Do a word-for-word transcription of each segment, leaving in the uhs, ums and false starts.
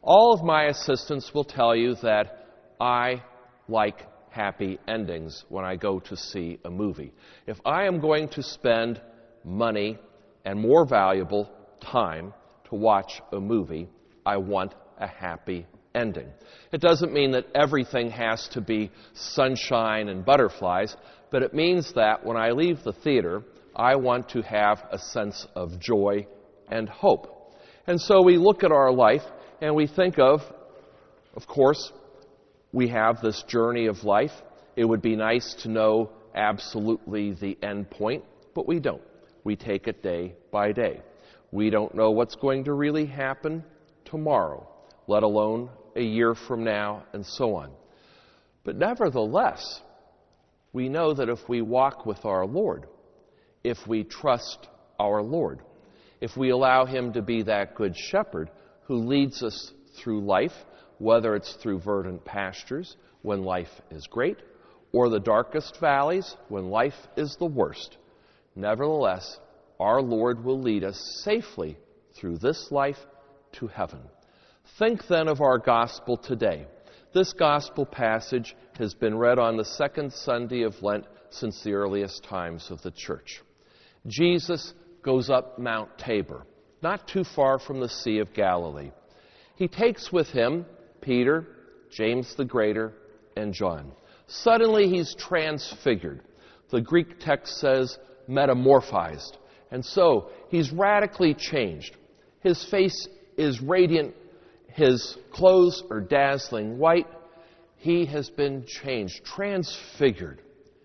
All of my assistants will tell you that I like happy endings when I go to see a movie. If I am going to spend money and more valuable time to watch a movie, I want a happy ending. It doesn't mean that everything has to be sunshine and butterflies, but it means that when I leave the theater, I want to have a sense of joy and hope. And so we look at our life and we think of, of course, we have this journey of life. It would be nice to know absolutely the end point, but we don't. We take it day by day. We don't know what's going to really happen tomorrow, let alone a year from now, and so on. But nevertheless, we know that if we walk with our Lord, if we trust our Lord, if we allow Him to be that good shepherd who leads us through life, whether it's through verdant pastures when life is great, or the darkest valleys when life is the worst, nevertheless, our Lord will lead us safely through this life to heaven. Think then of our gospel today. This gospel passage has been read on the second Sunday of Lent since the earliest times of the church. Jesus goes up Mount Tabor, not too far from the Sea of Galilee. He takes with him Peter, James the Greater, and John. Suddenly he's transfigured. The Greek text says metamorphized. And so he's radically changed. His face is radiant. His clothes are dazzling white. He has been changed, transfigured.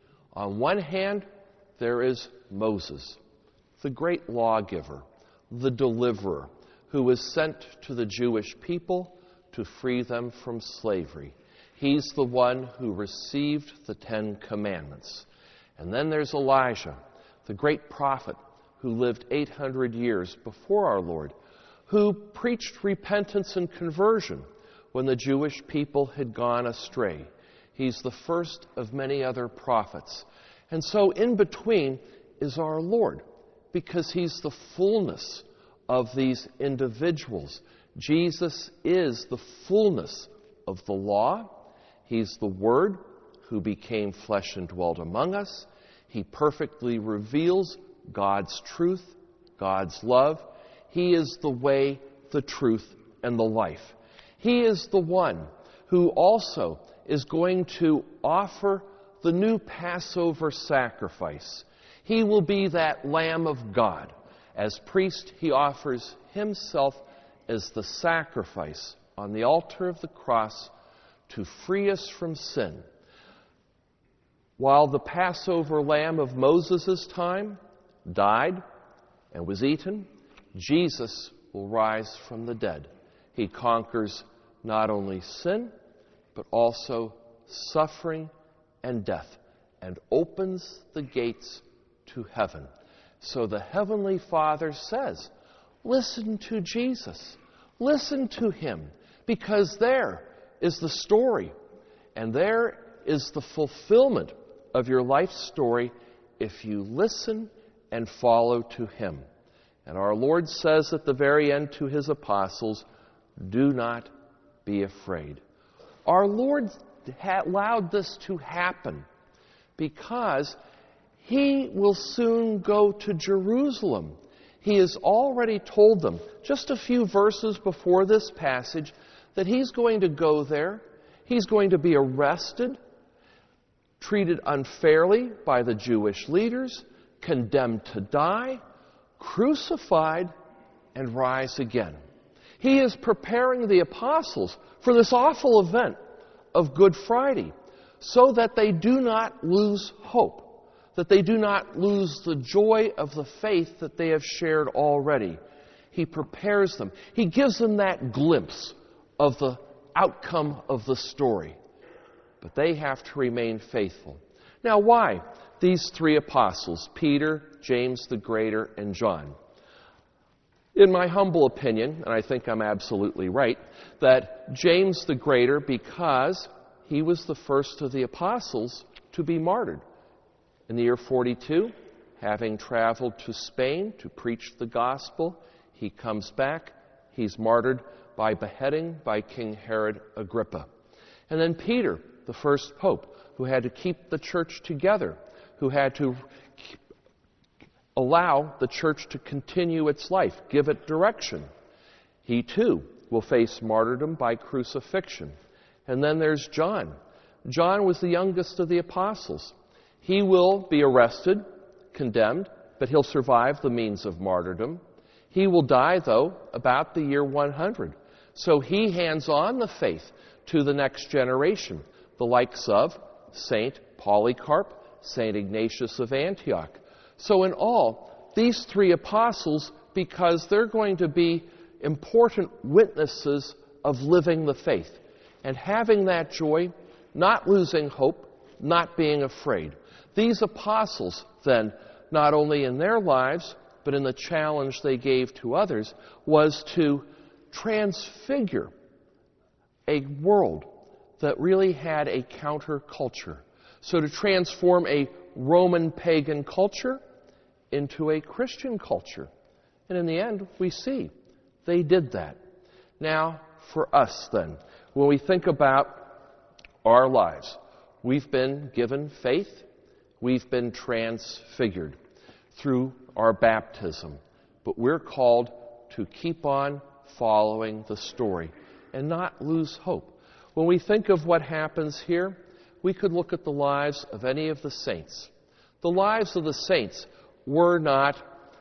On one hand, there is Moses, the great lawgiver, the deliverer, who was sent to the Jewish people to free them from slavery. He's the one who received the Ten Commandments. And then there's Elijah, the great prophet who lived eight hundred years before our Lord, who preached repentance and conversion when the Jewish people had gone astray. He's the first of many other prophets. And so in between is our Lord, because He's the fullness of these individuals. Jesus is the fullness of the law. He's the Word who became flesh and dwelt among us. He perfectly reveals God's truth, God's love. He is the way, the truth, and the life. He is the one who also is going to offer the new Passover sacrifice. He will be that Lamb of God. As priest, He offers Himself as the sacrifice on the altar of the cross to free us from sin. While the Passover lamb of Moses' time died and was eaten, Jesus will rise from the dead. He conquers not only sin, but also suffering and death, and opens the gates to heaven. So the Heavenly Father says, listen to Jesus. Listen to Him, because there is the story, and there is the fulfillment of your life story if you listen and follow to Him. And our Lord says at the very end to His apostles, do not be afraid. Our Lord allowed this to happen because He will soon go to Jerusalem. He has already told them, just a few verses before this passage, that He's going to go there. He's going to be arrested, treated unfairly by the Jewish leaders, condemned to die, crucified, and rise again. He is preparing the apostles for this awful event of Good Friday so that they do not lose hope, that they do not lose the joy of the faith that they have shared already. He prepares them. He gives them that glimpse of the outcome of the story. But they have to remain faithful. Now, why these three apostles, Peter, James the Greater, and John? In my humble opinion, and I think I'm absolutely right, that James the Greater, because he was the first of the apostles to be martyred. In the year forty-two, having traveled to Spain to preach the gospel, he comes back. He's martyred by beheading by King Herod Agrippa. And then Peter, the first pope, who had to keep the church together, who had to allow the church to continue its life, give it direction. He too will face martyrdom by crucifixion. And then there's John. John was the youngest of the apostles. He will be arrested, condemned, but he'll survive the means of martyrdom. He will die, though, about the year one hundred. So he hands on the faith to the next generation, the likes of Saint Polycarp, Saint Ignatius of Antioch. So in all, these three apostles, because they're going to be important witnesses of living the faith and having that joy, not losing hope, not being afraid. These apostles, then, not only in their lives, but in the challenge they gave to others, was to transfigure a world that really had a counterculture. So to transform a Roman pagan culture into a Christian culture. And in the end, we see they did that. Now, for us then, when we think about our lives, we've been given faith, we've been transfigured through our baptism, but we're called to keep on following the story and not lose hope. When we think of what happens here, we could look at the lives of any of the saints. The lives of the saints were not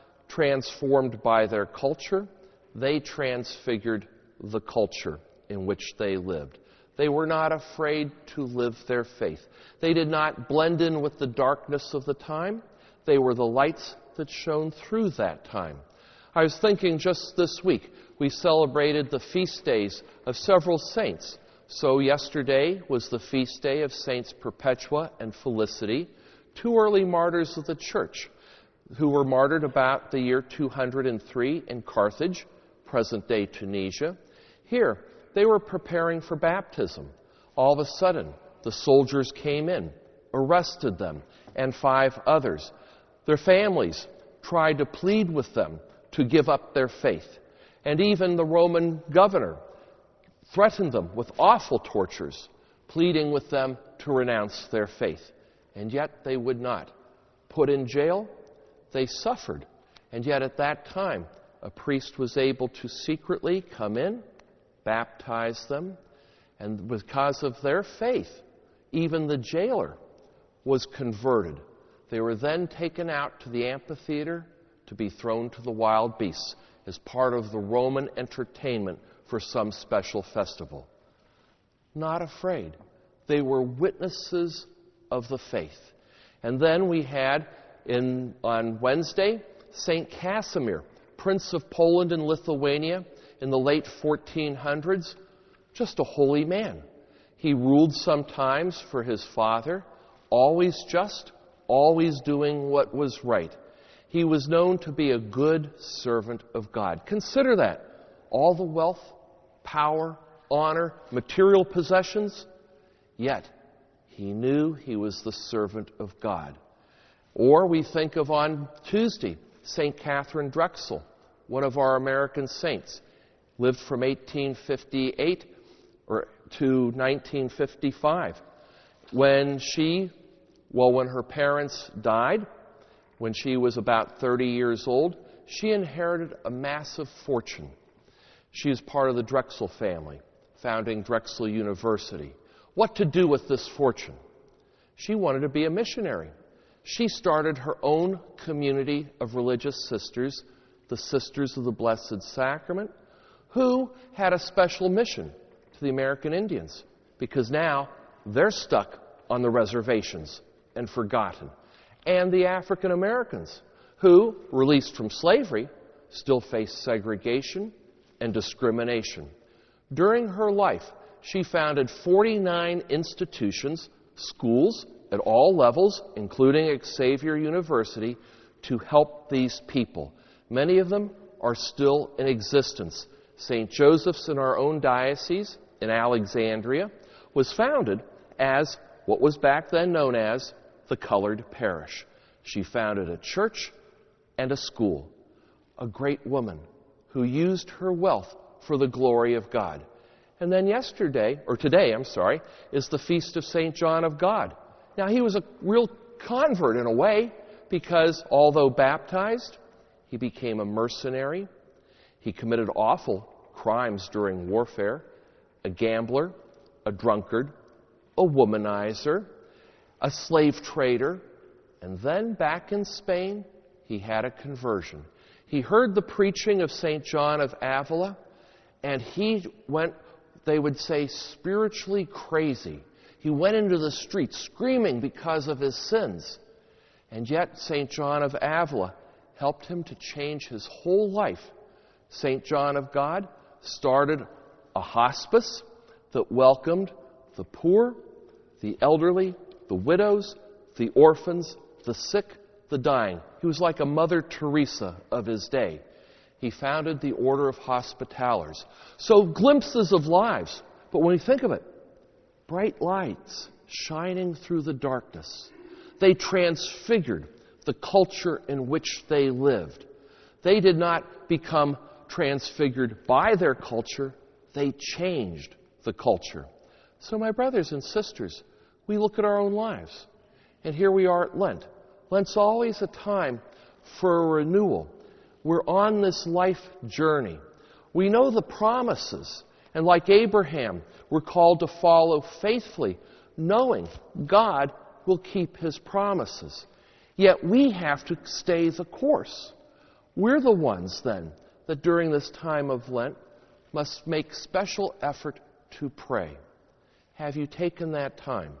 transformed by their culture. They transfigured the culture in which they lived. They were not afraid to live their faith. They did not blend in with the darkness of the time. They were the lights that shone through that time. I was thinking just this week, we celebrated the feast days of several saints. So yesterday was the feast day of Saints Perpetua and Felicity, two early martyrs of the church, who were martyred about the year two hundred three in Carthage, present-day Tunisia. Here, they were preparing for baptism. All of a sudden, the soldiers came in, arrested them, and five others. Their families tried to plead with them to give up their faith. And even the Roman governor threatened them with awful tortures, pleading with them to renounce their faith. And yet they would not. Put in jail, they suffered. And yet at that time, a priest was able to secretly come in, baptize them, and because of their faith, even the jailer was converted. They were then taken out to the amphitheater to be thrown to the wild beasts as part of the Roman entertainment for some special festival. Not afraid. They were witnesses of the faith. And then we had, in on Wednesday, Saint Casimir, Prince of Poland and Lithuania in the late fourteen hundreds, just a holy man. He ruled sometimes for his father, always just, always doing what was right. He was known to be a good servant of God. Consider that. All the wealth, power, honor, material possessions, yet he knew he was the servant of God. Or we think of on Tuesday, Saint Catherine Drexel, one of our American saints, lived from eighteen fifty-eight or to nineteen fifty-five. When she, well, when her parents died, when she was about thirty years old, she inherited a massive fortune. She is part of the Drexel family, founding Drexel University. What to do with this fortune? She wanted to be a missionary. She started her own community of religious sisters, the Sisters of the Blessed Sacrament, who had a special mission to the American Indians, because now they're stuck on the reservations and forgotten. And the African Americans, who, released from slavery, still face segregation and discrimination. During her life, she founded forty-nine institutions, schools at all levels, including Xavier University, to help these people. Many of them are still in existence. Saint Joseph's in our own diocese in Alexandria was founded as what was back then known as the Colored Parish. She founded a church and a school. A great woman who used her wealth for the glory of God. And then yesterday, or today, I'm sorry, is the feast of Saint John of God. Now, he was a real convert in a way, because although baptized, he became a mercenary. He committed awful crimes during warfare, a gambler, a drunkard, a womanizer, a slave trader, and then back in Spain, he had a conversion. He heard the preaching of Saint John of Avila, and he went, they would say, spiritually crazy. He went into the streets screaming because of his sins. And yet Saint John of Avila helped him to change his whole life. Saint John of God started a hospice that welcomed the poor, the elderly, the widows, the orphans, the sick, the dying. He was like a Mother Teresa of his day. He founded the Order of Hospitallers. So glimpses of lives. But when you think of it, bright lights shining through the darkness. They transfigured the culture in which they lived. They did not become transfigured by their culture. They changed the culture. So my brothers and sisters, we look at our own lives. And here we are at Lent. Lent's always a time for a renewal. We're on this life journey. We know the promises. And like Abraham, we're called to follow faithfully, knowing God will keep His promises. Yet we have to stay the course. We're the ones, then, that during this time of Lent must make special effort to pray. Have you taken that time?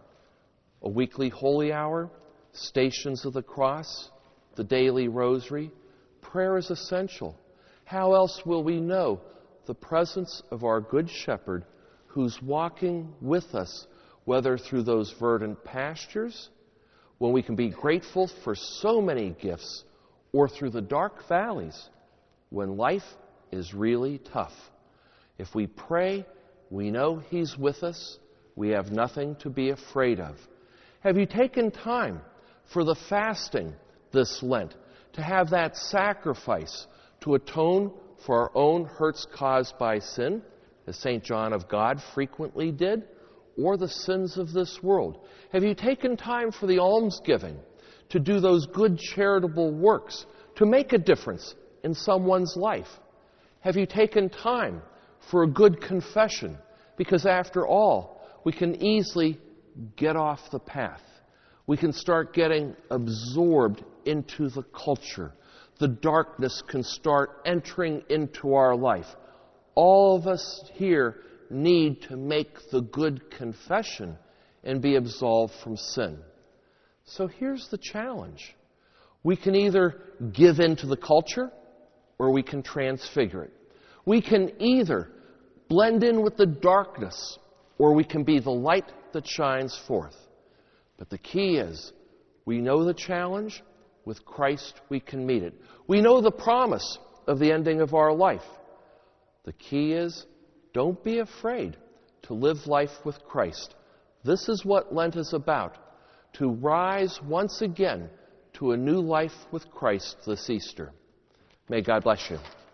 A weekly holy hour, stations of the cross, the daily rosary. Prayer is essential. How else will we know the presence of our Good Shepherd who's walking with us, whether through those verdant pastures, when we can be grateful for so many gifts, or through the dark valleys, when life is really tough. If we pray, we know He's with us. We have nothing to be afraid of. Have you taken time for the fasting this Lent, to have that sacrifice to atone for our own hurts caused by sin, as Saint John of God frequently did, or the sins of this world? Have you taken time for the almsgiving, to do those good charitable works, to make a difference in someone's life? Have you taken time for a good confession? Because after all, we can easily get off the path. We can start getting absorbed into the culture. The darkness can start entering into our life. All of us here need to make the good confession and be absolved from sin. So here's the challenge. We can either give in to the culture or we can transfigure it. We can either blend in with the darkness or we can be the light that shines forth. But the key is, we know the challenge. With Christ we can meet it. We know the promise of the ending of our life. The key is, don't be afraid to live life with Christ. This is what Lent is about, to rise once again to a new life with Christ this Easter. May God bless you.